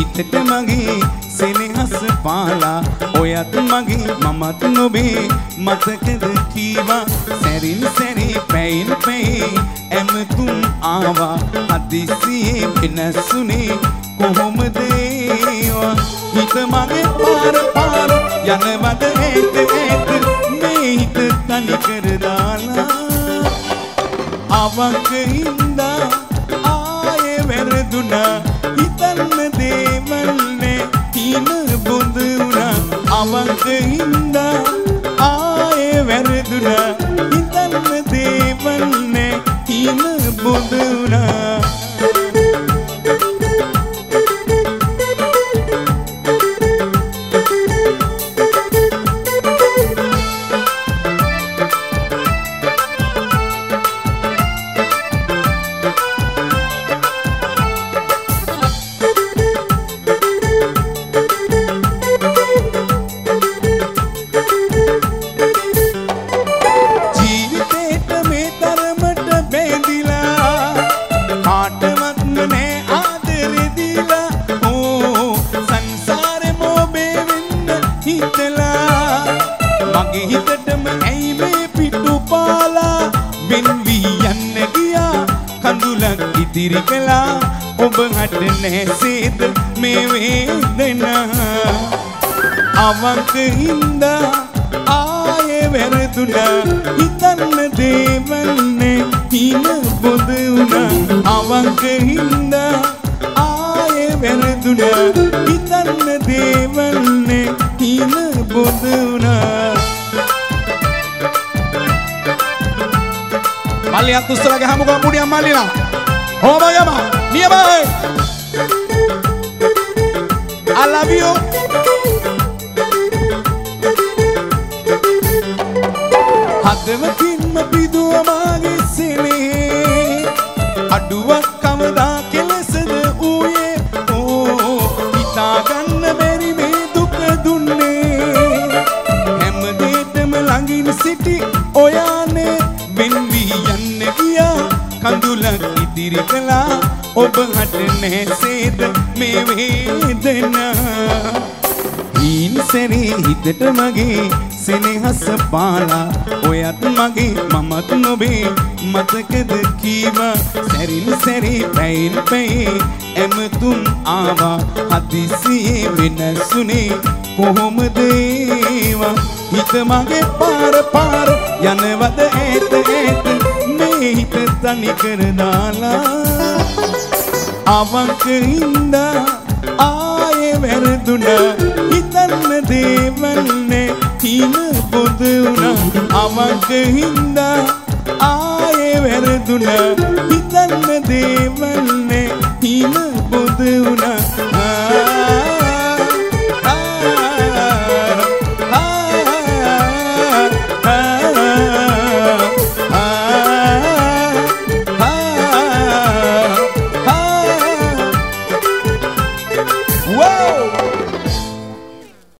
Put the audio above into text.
හිතට මගේ සෙනෙහස පාලා ඔයත් මගේ මමත් නොබේ මතකද කීවා සැරින් සැරේ පැයින් පැයි ඇමතුම් ආවා හදිසියේ වෙනසුනේ කොහොමද ඒවා හිත මගේ පාර යනවද ඈත මේ හිත තනි කර දාලා අවංක හින්දා ආයේ වැරදුනා හිතන්න දේවල්නේ හින බොඳ වුණා අවංක හින්දා ආයේ වැරදුනා හිතන්න දේවල්නේ හින බොඳ වුණා ඉතිරි කළා ඔබ හට නැසේද මේ වේදනා අවංක හින්දා ආයේ වැරදුනා හිතන්න දේවල්නේ හින බොඳ වුණා අවංක හින්දා ආයේ වැරදුනා හිතන්න දේවල්නේ හින බොඳ වුණා මල්ලියක් උස්සලා ගහමුකෝ මුඩියක් මල්ලිලා Oh Mayama, Miyama, I love you. Hadematin mapiduwa mage sele, aduwa kamada kelesada uye. Oh, ita ganna beri me duka dunne. Hemdeetama langin siti oyane benvi yanne giya kandulak ඉතිරි කළා ඔබ හට නැසේද මේ වේදනා හීන් සැරේ හිතට මගේ සෙනෙහස පාලා ඔයත් මගේ මමත් නොබේ මතකද කීවා සැරින් සැරේ පැයින් පැයි ඇමතුම් ආවා හදිසියේ වෙනසුනේ කොහොමද ඒවා හිත මගේ පාර යනවද ඈත මේ හිත තනි කර දාලා අවංක හින්දා ආයේ වැරදුනා හිතන්න දේවල්නේ හින බොඳ වුණා අවංක හින්දා ආයේ වැරදුනා හිතන්න දේවල්